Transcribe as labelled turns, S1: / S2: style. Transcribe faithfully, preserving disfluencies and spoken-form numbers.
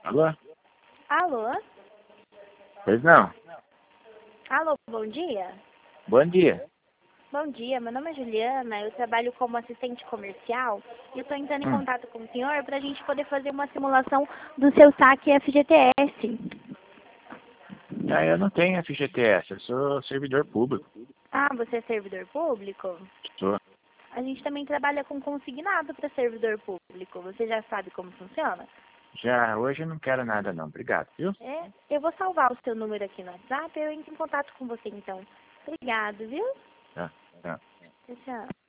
S1: Alô?
S2: Alô?
S1: Pois não.
S2: Alô, bom dia?
S1: Bom dia.
S2: Bom dia, meu nome é Juliana, eu trabalho como assistente comercial e eu estou entrando em
S1: Hum.
S2: contato com o senhor para a gente poder fazer uma simulação do seu saque F G T S.
S1: Ah, eu não tenho F G T S, eu sou servidor público.
S2: Ah, você é servidor público?
S1: Sou.
S2: A gente também trabalha com consignado para servidor público, você já sabe como funciona?
S1: Já hoje eu não quero nada não, obrigado, viu?
S2: É, eu vou salvar o seu número aqui no WhatsApp e eu entro em contato com você então. Obrigado, viu?
S1: Tá, tá.
S2: Tchau, tchau.